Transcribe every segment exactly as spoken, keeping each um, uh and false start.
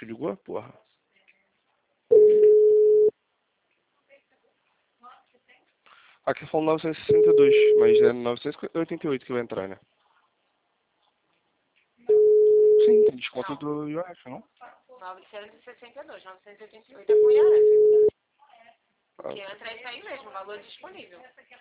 Te ligou, porra? Aqui falou novecentos e sessenta e dois, mas é novecentos e oitenta e oito que vai entrar, né? Sim, tem desconto do I O F, não? novecentos e sessenta e dois, novecentos e oitenta e oito é com I O F. Ah. Que entra é isso aí mesmo, o valor disponível.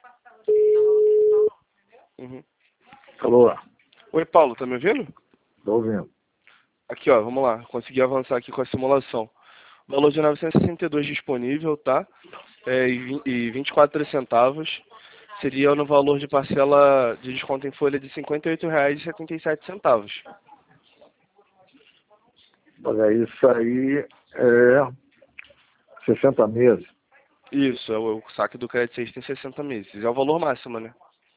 Uhum. Alô, Oi, Paulo, tá me ouvindo? tô ouvindo. Aqui, ó, vamos lá. Consegui avançar aqui com a simulação. Valor de novecentos e sessenta e dois disponível, tá? É, e vinte e quatro centavos. Seria no valor de parcela de desconto em folha de cinquenta e oito reais e setenta e sete centavos. Olha, isso aí é sessenta meses. Isso, é o, o saque do crédito seis tem sessenta meses. É o valor máximo, né?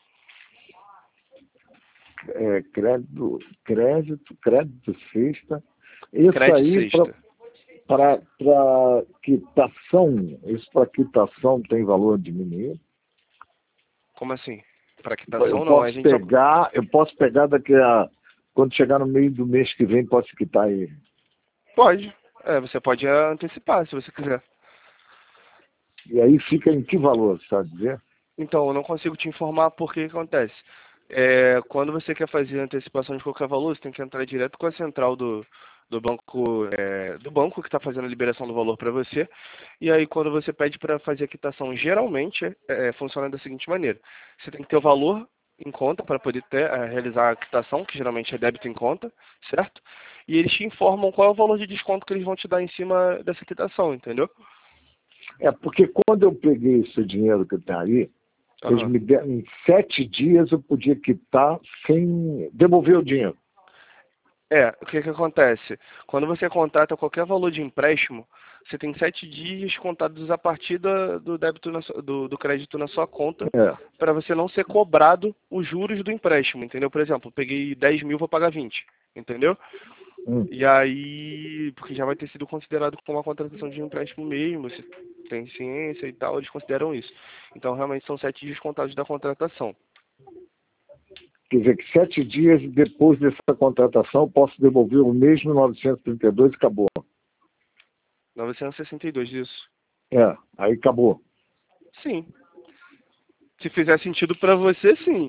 É, crédito, crédito, crédito sexta. Isso Crédito aí sexta. para quitação, isso para quitação tem valor diminuído? Como assim? Para quitação Eu não, a posso gente só... pegar, eu posso pegar daqui a quando chegar no meio do mês que vem, posso quitar ele. Pode. É, você pode antecipar se você quiser. E aí fica em que valor, sabe dizer? Então, eu não consigo te informar porque que acontece. É, quando você quer fazer antecipação de qualquer valor, você tem que entrar direto com a central do, do banco é, do banco que está fazendo a liberação do valor para você. E aí, quando você pede para fazer a quitação, geralmente é, é, funciona da seguinte maneira: você tem que ter o valor em conta para poder ter, é, realizar a quitação, que geralmente é débito em conta, certo? E eles te informam qual é o valor de desconto que eles vão te dar em cima dessa quitação, entendeu? É porque quando eu peguei esse dinheiro que está aí, eles Aham. me deram, em sete dias eu podia quitar sem devolver o dinheiro. É, o que que acontece? Quando você contrata qualquer valor de empréstimo, você tem sete dias contados a partir da- do débito na sua- do, do crédito na sua conta, É. para você não ser cobrado os juros do empréstimo, entendeu? Por exemplo, eu peguei dez mil, vou pagar vinte, entendeu? Hum. E aí, porque já vai ter sido considerado como uma contratação de empréstimo mesmo, você tem ciência e tal, eles consideram isso. Então, realmente, são sete dias contados da contratação. Quer dizer que sete dias depois dessa contratação eu posso devolver o mesmo novecentos e trinta e dois e acabou. novecentos e sessenta e dois, isso. É, aí acabou. Sim. Se fizer sentido para você, sim.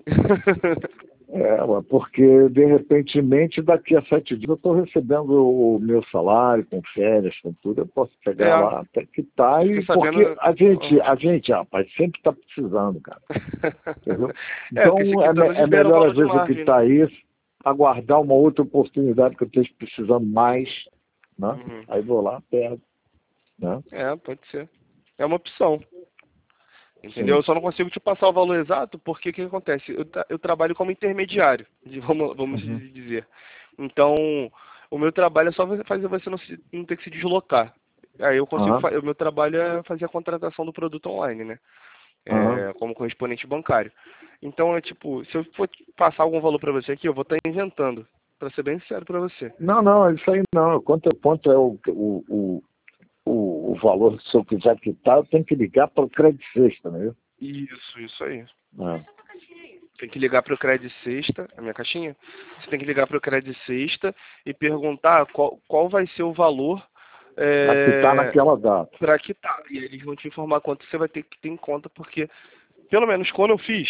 É, ué, porque de repentemente daqui a sete dias eu estou recebendo o meu salário, com férias, com tudo, eu posso É, pegar lá até que tá, fiquei e sabendo. porque a gente, Aham. a gente, rapaz, sempre está precisando, cara. Entendeu? É, porque esse Então é, me- quitando é libera um melhor valor às de vezes eu margem, né? quitar isso, aguardar uma outra oportunidade que eu esteja precisando mais, né? Uhum. Aí vou lá, pego, né? É, pode ser. É uma opção. Entendeu? Sim. Eu só não consigo te passar o valor exato porque o que, que acontece? Eu, tra- eu trabalho como intermediário, de- vamos, vamos Uhum. dizer. Então, o meu trabalho é só você- fazer você não, se- não ter que se deslocar. Aí eu consigo, Aham, fa- o meu trabalho é fazer a contratação do produto online, né? aham. É, como correspondente bancário. Então, é tipo, se eu for passar algum valor para você aqui, eu vou estar inventando, para ser bem sincero para você. Não, não, isso aí não. Quanto, quanto é o, o, o, o, o valor, se eu quiser quitar, eu tenho que ligar para o crédito sexta, né? Isso, isso aí. É. Tem que ligar para o Credit Sexta, a minha caixinha. Você tem que ligar para o Credit Sexta e perguntar qual, qual vai ser o valor Para quitar é, naquela data. para quitar. E aí eles vão te informar quanto você vai ter que ter em conta, porque, pelo menos quando eu fiz,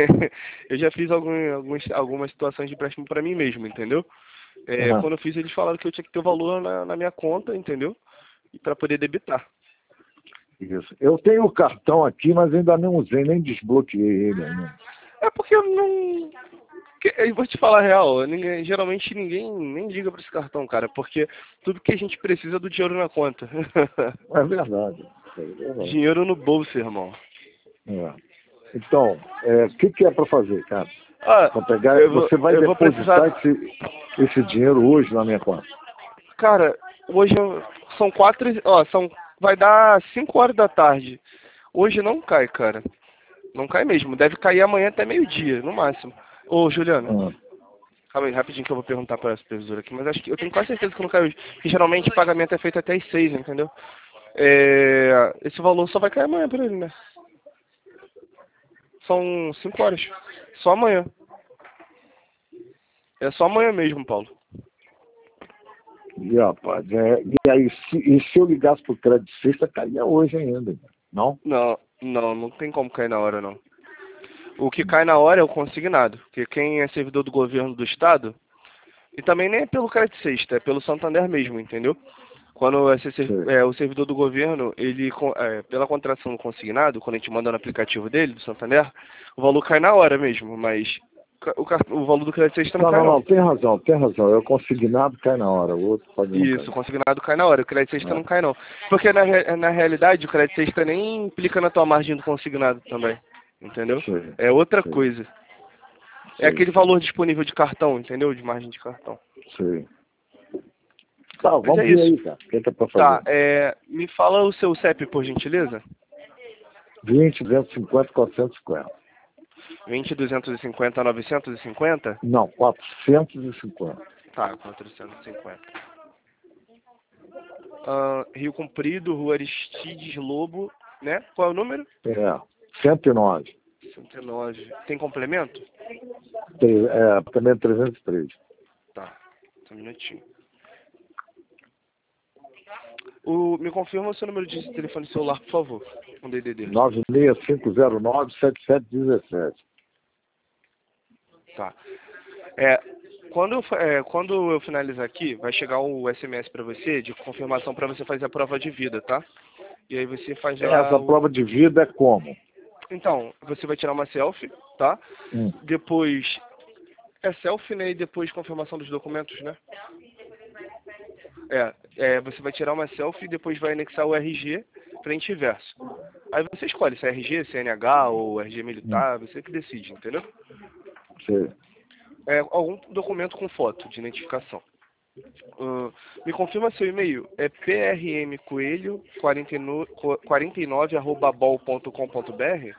eu já fiz algum, algumas, algumas situações de empréstimo para mim mesmo, entendeu? É, Aham. quando eu fiz, eles falaram que eu tinha que ter o valor na, na minha conta, entendeu? E para poder debitar. Isso. Eu tenho o cartão aqui, mas ainda não usei, nem desbloqueei ele ainda. É porque eu não. que- Eu vou te falar a real, ninguém- geralmente ninguém nem liga para esse cartão, cara, porque tudo que a gente precisa é do dinheiro na conta. É verdade. É verdade. Dinheiro no bolso, irmão. É. Então, é, o que, que é para fazer, cara? Ah, Para pegar, eu vou, você vai eu vou depositar precisar. esse, esse dinheiro hoje na minha conta. Cara, hoje eu- são quatro. e- Ó, são. Vai dar cinco horas da tarde. Hoje não cai, cara. Não cai mesmo. Deve cair amanhã até meio-dia, no máximo. Ô, Juliano. Ah, Calma aí, rapidinho que eu vou perguntar para a supervisora aqui, mas acho que eu tenho quase certeza que não caiu hoje. Porque geralmente o pagamento é feito até às seis, entendeu? É, esse valor só vai cair amanhã pra ele, né? São cinco horas. Só amanhã. É só amanhã mesmo, Paulo. E, rapaz, é, e aí, se, e se eu ligasse pro crédito sexta, caía hoje ainda, não? Não, não, não tem como cair na hora, não. O que cai na hora é o consignado, porque quem é servidor do governo do estado, e também nem é pelo crédito sexta, é pelo Santander mesmo, entendeu? Quando esse, é, o servidor do governo, ele, é, pela contratação do consignado, quando a gente manda no aplicativo dele, do Santander, o valor cai na hora mesmo, mas o, o valor do crédito sexta não, não cai não, não. Não, tem razão, tem razão. É o consignado cai na hora, o outro pode não Isso, cair. o consignado cai na hora, o crédito sexta É. não cai não. Porque na, na realidade o crédito sexta nem implica na tua margem do consignado também, entendeu? Sim, É outra sim, coisa. É sim, aquele valor disponível de cartão, entendeu? De margem de cartão. sim. Tá, Mas é vamos ver isso. aí, cara. O que é que é pra Tá, fazer? é, me fala o seu C E P, por gentileza. vinte, duzentos e cinquenta, quatrocentos e cinquenta. vinte, duzentos e cinquenta, novecentos e cinquenta? Não, quatrocentos e cinquenta. Tá, quatrocentos e cinquenta. Ah, Rio Comprido, Rua Aristides Lobo, né? Qual é o número? É, cento e nove. cento e nove. Tem complemento? Tem, é, também trezentos e três. Tá, só um minutinho. O, me confirma o seu número de telefone celular, por favor. Um D D D. nove seis cinco zero nove, sete sete um sete. Tá. É, quando, eu fa- é, quando eu finalizar aqui, vai chegar o S M S para você, de confirmação para você fazer a prova de vida, tá? E aí você faz lá Essa o... prova de vida é como? Então, você vai tirar uma selfie, tá? Hum. Depois... É selfie, né? E depois confirmação dos documentos, né? É, é, você vai tirar uma selfie e depois vai anexar o R G, frente e verso. Aí você escolhe se é R G, C N H ou R G Hum. militar, você que decide, entendeu? Sei. É algum documento com foto de identificação. Uh, me confirma seu e-mail. É prmcoelho quarenta e nove arroba bol ponto com ponto br?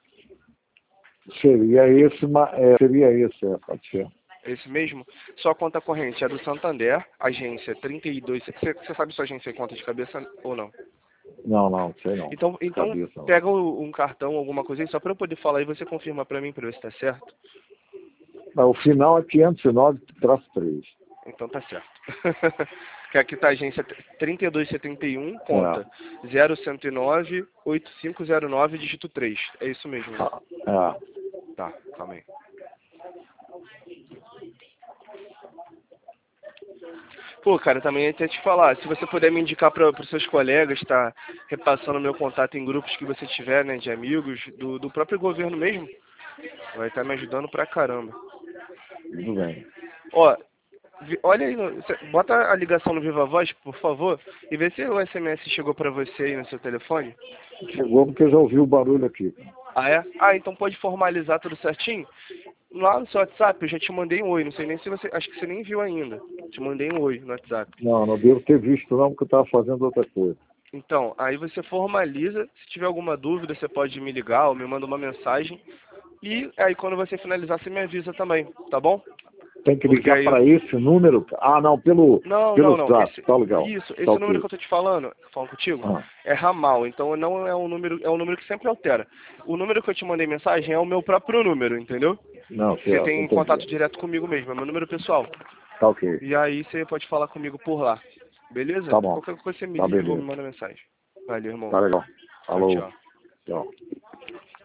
Seria esse, ma- é, seria esse, é, pode ser. Esse mesmo? Sua conta corrente é do Santander, agência trinta e dois. Você, você sabe sua agência e conta de cabeça ou não? Não, não, sei não. Então, então Cabeça, não. pega um cartão, alguma coisa aí, só para eu poder falar e você confirma para mim para ver se tá certo. Não, o final é quinhentos e nove traço três. Então tá certo. Que aqui tá a agência trinta e dois setenta e um, conta É. zero cento e nove, oitenta e cinco zero nove, dígito três. É isso mesmo, né? Ah, Tá, calma aí. Pô, cara, também até te falar, se você puder me indicar para os seus colegas, tá repassando meu contato em grupos que você tiver, né, de amigos, do, do próprio governo mesmo, vai estar me ajudando pra caramba. tudo bem. Ó, vi- olha aí, no- cê- bota a ligação no Viva Voz, por favor, e vê se o S M S chegou pra você aí no seu telefone. Chegou porque eu já ouvi o barulho aqui. Ah, é? Ah, então pode formalizar tudo certinho? Lá no seu WhatsApp eu já te mandei um oi, não sei nem se você... Acho que você nem viu ainda. Te mandei um oi no WhatsApp. Não, não devo ter visto não, porque eu estava fazendo outra coisa. Então, aí você formaliza. Se tiver alguma dúvida, você pode me ligar ou me manda uma mensagem. E aí quando você finalizar, você me avisa também, tá bom? Tem que Porque ligar aí para eu... esse número? Ah, não, pelo, Não, pelo não, não. zap, Esse... tá legal. Isso, esse Tá número ok. que eu tô te falando, falando contigo, Ah, é ramal. Então não é um número, é um número que sempre altera. O número que eu te mandei mensagem é o meu próprio número, entendeu? não, Você certo, tem entendi. contato direto comigo mesmo, é meu número pessoal. Tá ok. E aí você pode falar comigo por lá. Beleza? Tá bom. Qualquer coisa você me Tá liga ou me beleza. manda mensagem. Valeu, irmão. Tá legal. Tchau, Falou. tchau. Tchau.